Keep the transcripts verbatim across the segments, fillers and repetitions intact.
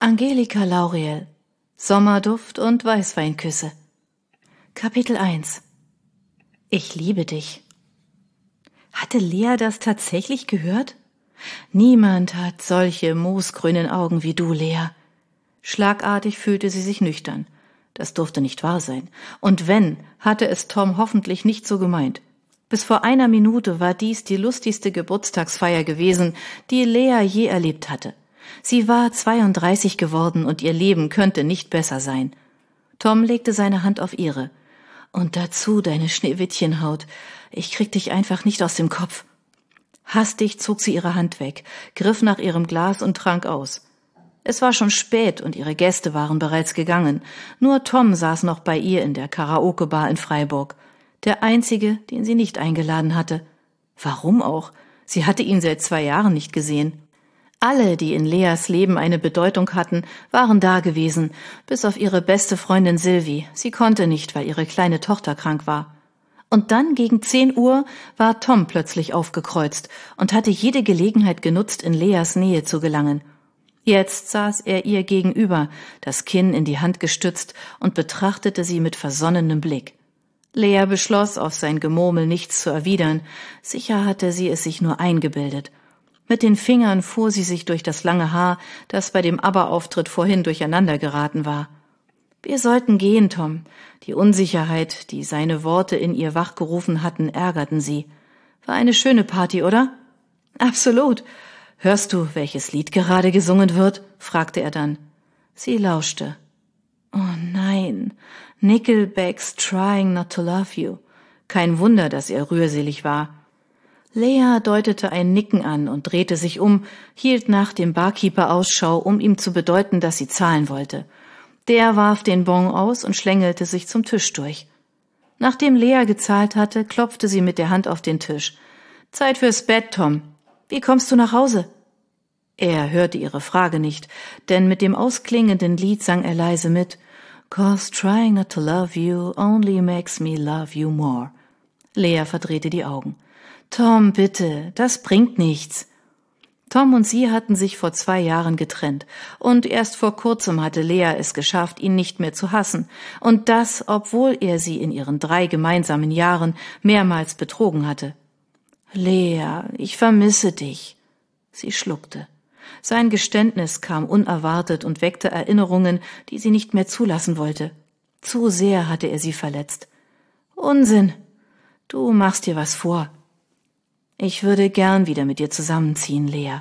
Angelika Lauriel, Sommerduft und Weißweinküsse. Kapitel eins. Ich liebe dich. Hatte Lea das tatsächlich gehört? Niemand hat solche moosgrünen Augen wie du, Lea. Schlagartig fühlte sie sich nüchtern. Das durfte nicht wahr sein. Und wenn, hatte es Tom hoffentlich nicht so gemeint. Bis vor einer Minute war dies die lustigste Geburtstagsfeier gewesen, die Lea je erlebt hatte. Sie war zweiunddreißig geworden und ihr Leben könnte nicht besser sein. Tom legte seine Hand auf ihre. Und dazu deine Schneewittchenhaut. Ich krieg dich einfach nicht aus dem Kopf. Hastig zog sie ihre Hand weg, griff nach ihrem Glas und trank aus. Es war schon spät und ihre Gäste waren bereits gegangen. Nur Tom saß noch bei ihr in der Karaoke-Bar in Freiburg. Der einzige, den sie nicht eingeladen hatte. Warum auch? Sie hatte ihn seit zwei Jahren nicht gesehen. Alle, die in Leas Leben eine Bedeutung hatten, waren da gewesen, bis auf ihre beste Freundin Sylvie. Sie konnte nicht, weil ihre kleine Tochter krank war. Und dann gegen zehn Uhr war Tom plötzlich aufgekreuzt und hatte jede Gelegenheit genutzt, in Leas Nähe zu gelangen. Jetzt saß er ihr gegenüber, das Kinn in die Hand gestützt und betrachtete sie mit versonnenem Blick. Lea beschloss, auf sein Gemurmel nichts zu erwidern. Sicher hatte sie es sich nur eingebildet. Mit den Fingern fuhr sie sich durch das lange Haar, das bei dem ABBA-Auftritt vorhin durcheinander geraten war. Wir sollten gehen, Tom. Die Unsicherheit, die seine Worte in ihr wachgerufen hatten, ärgerten sie. War eine schöne Party, oder? Absolut. Hörst du, welches Lied gerade gesungen wird? Fragte er dann. Sie lauschte. Oh nein, Nickelback's Trying Not to Love You. Kein Wunder, dass er rührselig war. Lea deutete ein Nicken an und drehte sich um, hielt nach dem Barkeeper Ausschau, um ihm zu bedeuten, dass sie zahlen wollte. Der warf den Bon aus und schlängelte sich zum Tisch durch. Nachdem Lea gezahlt hatte, klopfte sie mit der Hand auf den Tisch. Zeit fürs Bett, Tom. Wie kommst du nach Hause? Er hörte ihre Frage nicht, denn mit dem ausklingenden Lied sang er leise mit. Cause trying not to love you only makes me love you more. Lea verdrehte die Augen. Tom, bitte, das bringt nichts. Tom und sie hatten sich vor zwei Jahren getrennt, und erst vor kurzem hatte Lea es geschafft, ihn nicht mehr zu hassen, und das, obwohl er sie in ihren drei gemeinsamen Jahren mehrmals betrogen hatte. Lea, ich vermisse dich. Sie schluckte. Sein Geständnis kam unerwartet und weckte Erinnerungen, die sie nicht mehr zulassen wollte. Zu sehr hatte er sie verletzt. Unsinn. Du machst dir was vor. Ich würde gern wieder mit dir zusammenziehen, Lea.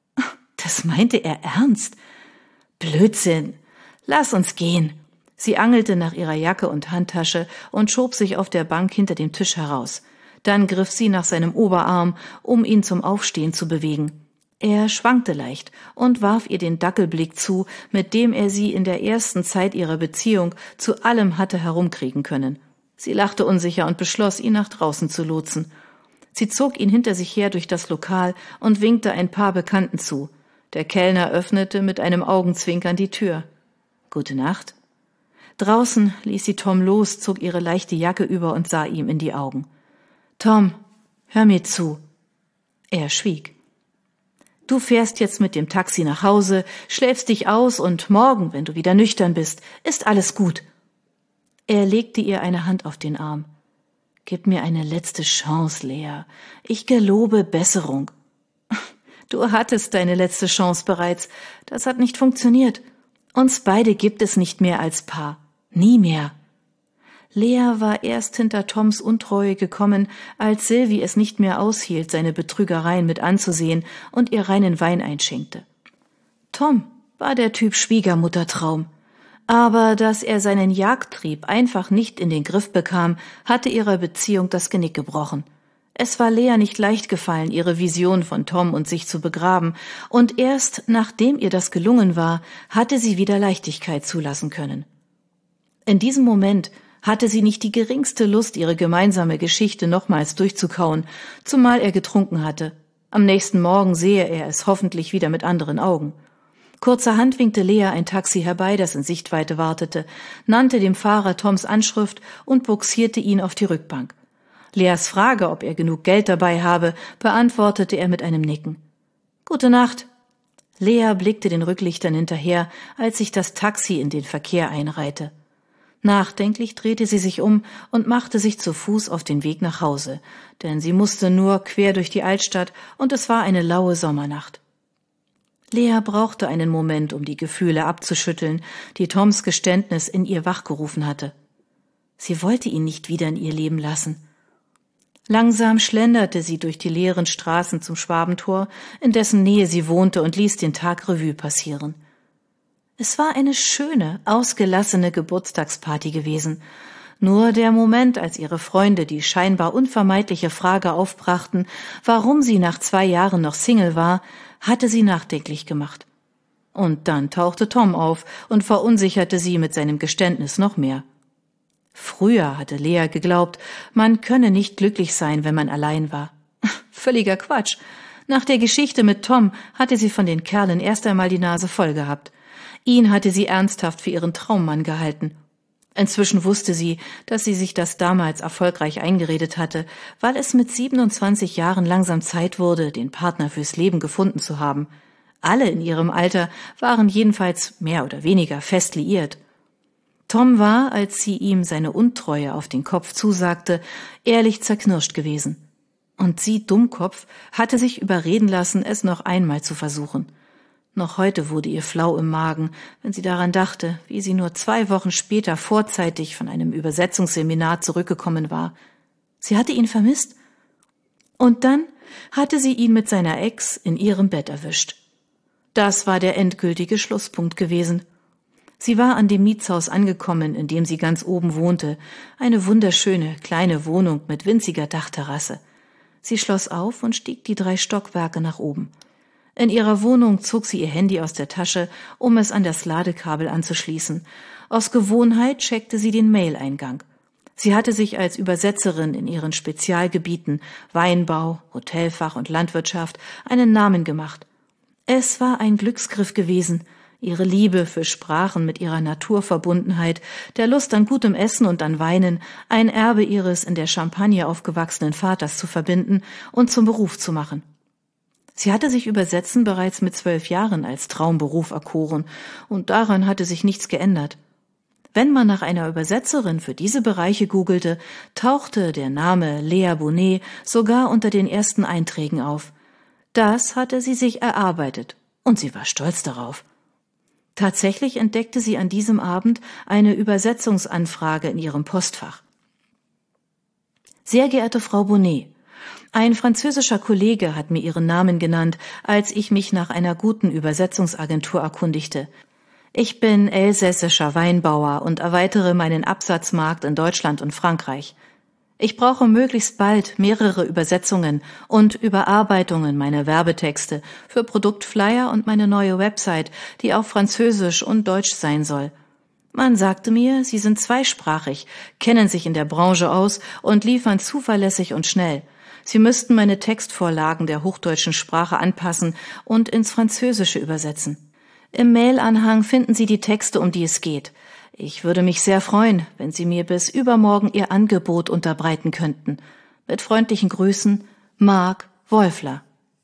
Das meinte er ernst? Blödsinn. Lass uns gehen. Sie angelte nach ihrer Jacke und Handtasche und schob sich auf der Bank hinter dem Tisch heraus. Dann griff sie nach seinem Oberarm, um ihn zum Aufstehen zu bewegen. Er schwankte leicht und warf ihr den Dackelblick zu, mit dem er sie in der ersten Zeit ihrer Beziehung zu allem hatte herumkriegen können. Sie lachte unsicher und beschloss, ihn nach draußen zu lotsen. Sie zog ihn hinter sich her durch das Lokal und winkte ein paar Bekannten zu. Der Kellner öffnete mit einem Augenzwinkern die Tür. Gute Nacht. Draußen ließ sie Tom los, zog ihre leichte Jacke über und sah ihm in die Augen. Tom, hör mir zu. Er schwieg. Du fährst jetzt mit dem Taxi nach Hause, schläfst dich aus und morgen, wenn du wieder nüchtern bist, ist alles gut. Er legte ihr eine Hand auf den Arm. Gib mir eine letzte Chance, Lea. Ich gelobe Besserung. Du hattest deine letzte Chance bereits. Das hat nicht funktioniert. Uns beide gibt es nicht mehr als Paar. Nie mehr. Lea war erst hinter Toms Untreue gekommen, als Sylvie es nicht mehr aushielt, seine Betrügereien mit anzusehen und ihr reinen Wein einschenkte. Tom war der Typ Schwiegermuttertraum. Aber dass er seinen Jagdtrieb einfach nicht in den Griff bekam, hatte ihrer Beziehung das Genick gebrochen. Es war Lea nicht leicht gefallen, ihre Vision von Tom und sich zu begraben, und erst nachdem ihr das gelungen war, hatte sie wieder Leichtigkeit zulassen können. In diesem Moment hatte sie nicht die geringste Lust, ihre gemeinsame Geschichte nochmals durchzukauen, zumal er getrunken hatte. Am nächsten Morgen sehe er es hoffentlich wieder mit anderen Augen. Kurzerhand winkte Lea ein Taxi herbei, das in Sichtweite wartete, nannte dem Fahrer Toms Anschrift und buxierte ihn auf die Rückbank. Leas Frage, ob er genug Geld dabei habe, beantwortete er mit einem Nicken. »Gute Nacht.« Lea blickte den Rücklichtern hinterher, als sich das Taxi in den Verkehr einreihte. Nachdenklich drehte sie sich um und machte sich zu Fuß auf den Weg nach Hause, denn sie musste nur quer durch die Altstadt und es war eine laue Sommernacht. Lea brauchte einen Moment, um die Gefühle abzuschütteln, die Toms Geständnis in ihr wachgerufen hatte. Sie wollte ihn nicht wieder in ihr Leben lassen. Langsam schlenderte sie durch die leeren Straßen zum Schwabentor, in dessen Nähe sie wohnte, und ließ den Tag Revue passieren. Es war eine schöne, ausgelassene Geburtstagsparty gewesen. Nur der Moment, als ihre Freunde die scheinbar unvermeidliche Frage aufbrachten, warum sie nach zwei Jahren noch Single war, hatte sie nachdenklich gemacht. Und dann tauchte Tom auf und verunsicherte sie mit seinem Geständnis noch mehr. Früher hatte Lea geglaubt, man könne nicht glücklich sein, wenn man allein war. Völliger Quatsch. Nach der Geschichte mit Tom hatte sie von den Kerlen erst einmal die Nase voll gehabt. Ihn hatte sie ernsthaft für ihren Traummann gehalten. Inzwischen wusste sie, dass sie sich das damals erfolgreich eingeredet hatte, weil es mit siebenundzwanzig Jahren langsam Zeit wurde, den Partner fürs Leben gefunden zu haben. Alle in ihrem Alter waren jedenfalls mehr oder weniger fest liiert. Tom war, als sie ihm seine Untreue auf den Kopf zusagte, ehrlich zerknirscht gewesen. Und sie, Dummkopf, hatte sich überreden lassen, es noch einmal zu versuchen. Noch heute wurde ihr flau im Magen, wenn sie daran dachte, wie sie nur zwei Wochen später vorzeitig von einem Übersetzungsseminar zurückgekommen war. Sie hatte ihn vermisst. Und dann hatte sie ihn mit seiner Ex in ihrem Bett erwischt. Das war der endgültige Schlusspunkt gewesen. Sie war an dem Mietshaus angekommen, in dem sie ganz oben wohnte, eine wunderschöne, kleine Wohnung mit winziger Dachterrasse. Sie schloss auf und stieg die drei Stockwerke nach oben. In ihrer Wohnung zog sie ihr Handy aus der Tasche, um es an das Ladekabel anzuschließen. Aus Gewohnheit checkte sie den Mail-Eingang. Sie hatte sich als Übersetzerin in ihren Spezialgebieten Weinbau, Hotelfach und Landwirtschaft einen Namen gemacht. Es war ein Glücksgriff gewesen, ihre Liebe für Sprachen mit ihrer Naturverbundenheit, der Lust an gutem Essen und an Weinen, ein Erbe ihres in der Champagne aufgewachsenen Vaters zu verbinden und zum Beruf zu machen. Sie hatte sich Übersetzen bereits mit zwölf Jahren als Traumberuf erkoren, und daran hatte sich nichts geändert. Wenn man nach einer Übersetzerin für diese Bereiche googelte, tauchte der Name Lea Bonet sogar unter den ersten Einträgen auf. Das hatte sie sich erarbeitet, und sie war stolz darauf. Tatsächlich entdeckte sie an diesem Abend eine Übersetzungsanfrage in ihrem Postfach. Sehr geehrte Frau Bonet, ein französischer Kollege hat mir Ihren Namen genannt, als ich mich nach einer guten Übersetzungsagentur erkundigte. Ich bin elsässischer Weinbauer und erweitere meinen Absatzmarkt in Deutschland und Frankreich. Ich brauche möglichst bald mehrere Übersetzungen und Überarbeitungen meiner Werbetexte für Produktflyer und meine neue Website, die auf Französisch und Deutsch sein soll. Man sagte mir, Sie sind zweisprachig, kennen sich in der Branche aus und liefern zuverlässig und schnell. Sie müssten meine Textvorlagen der hochdeutschen Sprache anpassen und ins Französische übersetzen. Im Mailanhang finden Sie die Texte, um die es geht. Ich würde mich sehr freuen, wenn Sie mir bis übermorgen Ihr Angebot unterbreiten könnten. Mit freundlichen Grüßen, Marc Wolfler.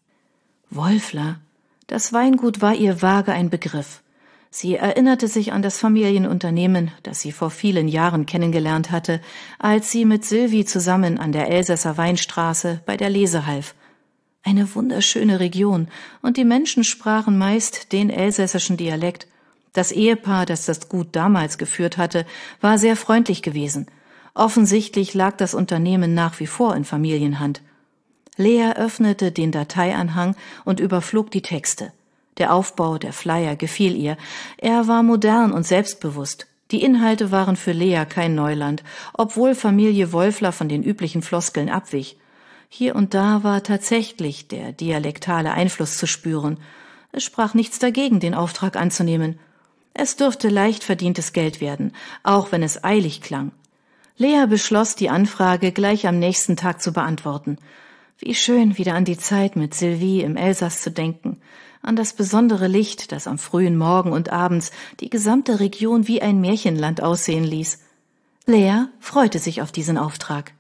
Wolfler? Das Weingut war ihr vage ein Begriff. Sie erinnerte sich an das Familienunternehmen, das sie vor vielen Jahren kennengelernt hatte, als sie mit Sylvie zusammen an der Elsässer Weinstraße bei der Lese half. Eine wunderschöne Region, und die Menschen sprachen meist den elsässischen Dialekt. Das Ehepaar, das das Gut damals geführt hatte, war sehr freundlich gewesen. Offensichtlich lag das Unternehmen nach wie vor in Familienhand. Lea öffnete den Dateianhang und überflog die Texte. Der Aufbau der Flyer gefiel ihr. Er war modern und selbstbewusst. Die Inhalte waren für Lea kein Neuland, obwohl Familie Wolfler von den üblichen Floskeln abwich. Hier und da war tatsächlich der dialektale Einfluss zu spüren. Es sprach nichts dagegen, den Auftrag anzunehmen. Es dürfte leicht verdientes Geld werden, auch wenn es eilig klang. Lea beschloss, die Anfrage gleich am nächsten Tag zu beantworten. Wie schön, wieder an die Zeit mit Sylvie im Elsass zu denken, an das besondere Licht, das am frühen Morgen und abends die gesamte Region wie ein Märchenland aussehen ließ. Lea freute sich auf diesen Auftrag.